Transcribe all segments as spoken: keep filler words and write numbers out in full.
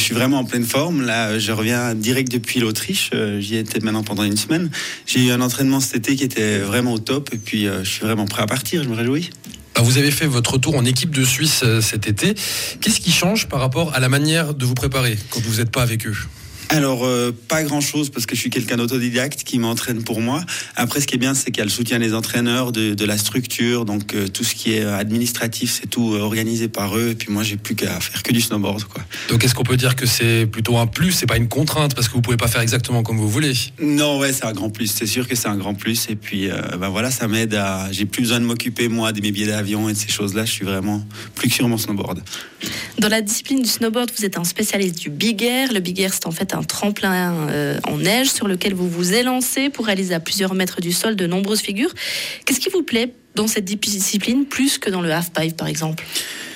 suis vraiment en pleine forme. Là, je reviens direct depuis l'Autriche. Euh, j'y étais maintenant pendant une semaine. J'ai eu un entraînement cet été qui était vraiment au top. Et puis, euh, je suis vraiment prêt à partir. Je me réjouis. Vous avez fait votre retour en équipe de Suisse cet été. Qu'est-ce qui change par rapport à la manière de vous préparer quand vous n'êtes pas avec eux ? Alors, euh, pas grand-chose parce que je suis quelqu'un d'autodidacte qui m'entraîne pour moi. Après, ce qui est bien, c'est qu'il y a le soutien des entraîneurs, de, de la structure. Donc, euh, tout ce qui est administratif, c'est tout euh, organisé par eux. Et puis moi, j'ai plus qu'à faire que du snowboard, quoi. Donc, est-ce qu'on peut dire que c'est plutôt un plus ? C'est pas une contrainte parce que vous pouvez pas faire exactement comme vous voulez ? Non, ouais, c'est un grand plus. C'est sûr que c'est un grand plus. Et puis, euh, ben voilà, ça m'aide à... J'ai plus besoin de m'occuper, moi, de mes billets d'avion et de ces choses-là. Je suis vraiment plus que sur mon snowboard. Dans la discipline du snowboard, vous êtes un spécialiste du big air. Le big air, c'est en fait un tremplin euh, en neige sur lequel vous vous élancez pour réaliser à plusieurs mètres du sol de nombreuses figures. Qu'est-ce qui vous plaît dans cette discipline plus que dans le halfpipe, par exemple ?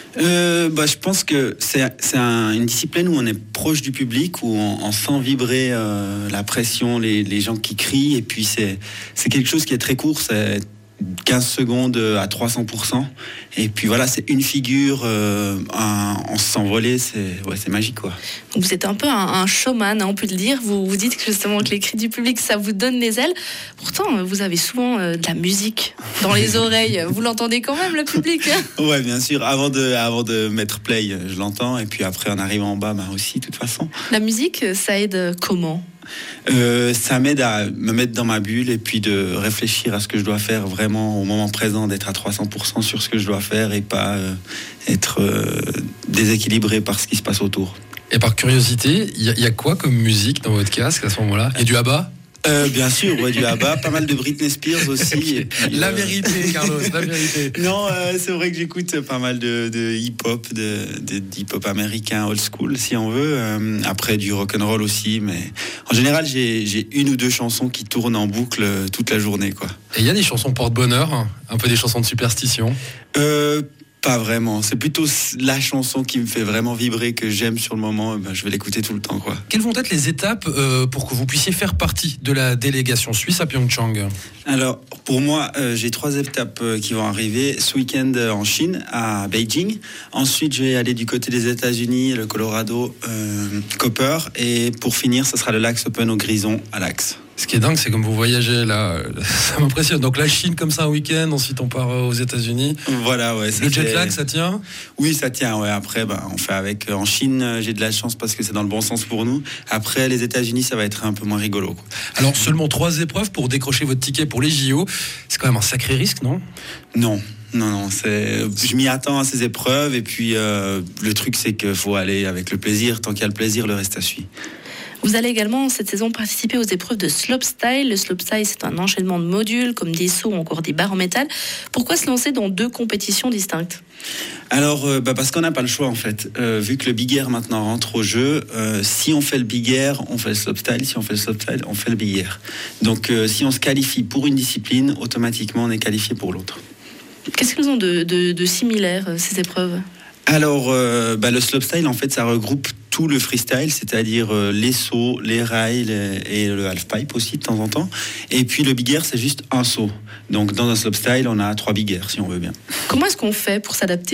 Euh, bah, je pense que c'est, c'est un, une discipline où on est proche du public, où on, on sent vibrer euh, la pression, les, les gens qui crient, et puis c'est, c'est quelque chose qui est très court, c'est quinze secondes à trois cents pour cent, et puis voilà, c'est une figure, euh, un, on se sent voler, c'est, ouais, c'est magique, quoi. Donc vous êtes un peu un, un showman, hein, on peut le dire. Vous, vous dites que justement que les cris du public, ça vous donne les ailes. Pourtant, vous avez souvent euh, de la musique dans les oreilles. Vous l'entendez quand même, le public, hein ? Ouais, bien sûr. Avant de, avant de mettre play, je l'entends, et puis après, en arrivant en bas, bah aussi, de toute façon. La musique, ça aide comment ? Euh, ça m'aide à me mettre dans ma bulle et puis de réfléchir à ce que je dois faire vraiment au moment présent, d'être à trois cents pour cent sur ce que je dois faire et pas euh, être euh, déséquilibré par ce qui se passe autour. Et par curiosité, il y, y a quoi comme musique dans votre casque à ce moment-là ? Il y a du ABBA ? Euh, bien sûr, ouais, du ABBA, pas mal de Britney Spears aussi. Okay. Et puis, la euh... vérité, Carlos, la vérité. Non, euh, c'est vrai que j'écoute pas mal de, de hip-hop, de, de, de hip-hop américain, old school, si on veut. Euh, après, du rock'n'roll aussi, mais en général, j'ai, j'ai une ou deux chansons qui tournent en boucle toute la journée, quoi. Et il y a des chansons porte-bonheur, hein, un peu des chansons de superstition. Euh... Pas vraiment, c'est plutôt la chanson qui me fait vraiment vibrer, que j'aime sur le moment, ben je vais l'écouter tout le temps, quoi. Quelles vont être les étapes euh, pour que vous puissiez faire partie de la délégation suisse à Pyeongchang ? Alors, pour moi, euh, j'ai trois étapes euh, qui vont arriver. Ce week-end euh, en Chine, à Beijing. Ensuite, je vais aller du côté des États-Unis, le Colorado, euh, Copper. Et pour finir, ce sera le Lax Open au Grison, à l'Axe. Ce qui est dingue, c'est comme vous voyagez là, ça m'impressionne. Donc la Chine comme ça un week-end, ensuite on part aux États-Unis. Voilà, ouais. Le jet lag, ça tient ? Oui, ça tient. Ouais. Après, bah, on fait avec. En Chine, j'ai de la chance parce que c'est dans le bon sens pour nous. Après, les États-Unis, ça va être un peu moins rigolo, quoi. Alors seulement trois épreuves pour décrocher votre ticket pour les J O. C'est quand même un sacré risque, non ? Non. Non, non, c'est... je m'y attends à ces épreuves. Et puis, euh, le truc, c'est qu'il faut aller avec le plaisir. Tant qu'il y a le plaisir, le reste, ça suit. Vous allez également cette saison participer aux épreuves de slopestyle. Le slopestyle, c'est un enchaînement de modules comme des sauts ou encore des barres en métal. Pourquoi se lancer dans deux compétitions distinctes ? Alors, euh, bah parce qu'on n'a pas le choix en fait. Euh, vu que le big air maintenant rentre au jeu, euh, si on fait le big air, on fait le slopestyle. Si on fait le slopestyle, on fait le big air. Donc, euh, si on se qualifie pour une discipline, automatiquement, on est qualifié pour l'autre. Qu'est-ce qu'ils ont de, de, de similaire, ces épreuves ? Alors, euh, bah, le slopestyle, en fait, ça regroupe tout le freestyle, c'est-à-dire euh, les sauts, les rails les, et le halfpipe aussi de temps en temps. Et puis le big air, c'est juste un saut. Donc dans un slopestyle, on a trois big air, si on veut bien. Comment est-ce qu'on fait pour s'adapter ?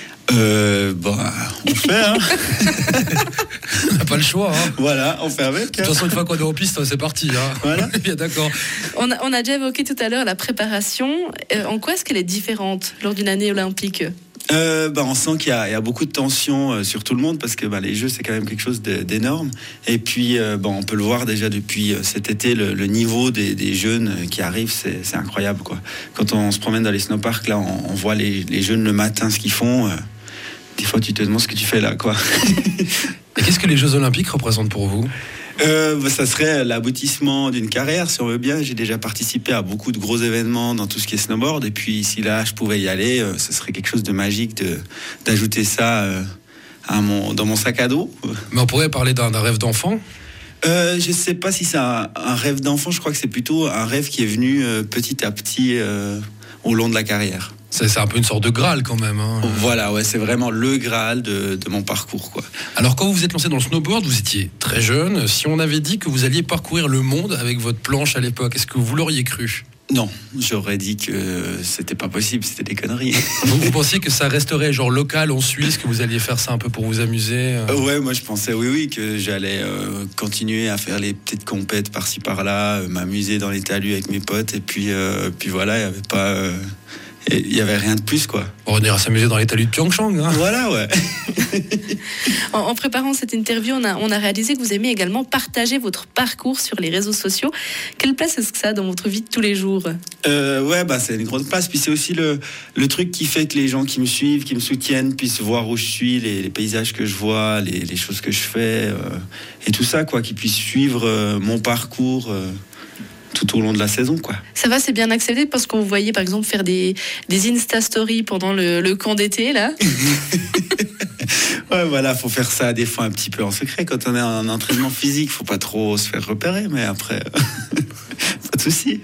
Euh, bon, on fait, hein. On n'a pas le choix, hein. Voilà, on fait avec. De toute façon, une fois qu'on est en piste, c'est parti, hein. Voilà. Bien d'accord. On a, on a déjà évoqué tout à l'heure la préparation. Euh, en quoi est-ce qu'elle est différente lors d'une année olympique ? Euh, bah, on sent qu'il y a, il y a beaucoup de tension euh, sur tout le monde parce que bah, les Jeux, c'est quand même quelque chose de, d'énorme. Et puis, euh, bah, on peut le voir déjà depuis euh, cet été, le, le niveau des, des jeunes qui arrivent, c'est, c'est incroyable, quoi. Quand on se promène dans les snowparks, là, on, on voit les, les jeunes le matin, ce qu'ils font. Euh, des fois, tu te demandes ce que tu fais là, quoi. Et qu'est-ce que les Jeux Olympiques représentent pour vous ? Euh, bah, ça serait l'aboutissement d'une carrière, si on veut bien. J'ai déjà participé à beaucoup de gros événements dans tout ce qui est snowboard. Et puis, si là, je pouvais y aller, euh, ce serait quelque chose de magique de, d'ajouter ça euh, à mon, dans mon sac à dos. Mais on pourrait parler d'un, d'un rêve d'enfant ? euh, Je ne sais pas si c'est un, un rêve d'enfant. Je crois que c'est plutôt un rêve qui est venu euh, petit à petit euh, au long de la carrière. C'est, c'est un peu une sorte de Graal quand même, hein. Voilà, ouais, c'est vraiment le Graal de, de mon parcours, quoi. Alors quand vous vous êtes lancé dans le snowboard, vous étiez très jeune. Si on avait dit que vous alliez parcourir le monde avec votre planche à l'époque, est-ce que vous l'auriez cru ? Non, j'aurais dit que c'était pas possible, c'était des conneries. vous, vous pensiez que ça resterait genre local en Suisse, que vous alliez faire ça un peu pour vous amuser euh... Ouais, moi je pensais oui, oui, que j'allais euh, continuer à faire les petites compètes par-ci par-là, euh, m'amuser dans les talus avec mes potes, et puis, euh, puis voilà, il y avait pas, euh, il y avait rien de plus quoi. On ira s'amuser dans les talus de Pyeongchang. Hein. Voilà, ouais. en, en préparant cette interview, on a, on a réalisé que vous aimez également partager votre parcours sur les réseaux sociaux. Quelle place est-ce que ça a dans votre vie de tous les jours ? euh, Ouais, bah c'est une grande place. Puis c'est aussi le, le truc qui fait que les gens qui me suivent, qui me soutiennent, puissent voir où je suis, les, les paysages que je vois, les, les choses que je fais, euh, et tout ça, quoi, qu'ils puissent suivre euh, mon parcours. Euh, tout au long de la saison, quoi. Ça va, c'est bien accepté parce qu'on vous voyait par exemple faire des, des Insta-stories pendant le, le camp d'été, là. Ouais, voilà, faut faire ça des fois un petit peu en secret. Quand on est en entraînement physique, faut pas trop se faire repérer, mais après, pas de souci.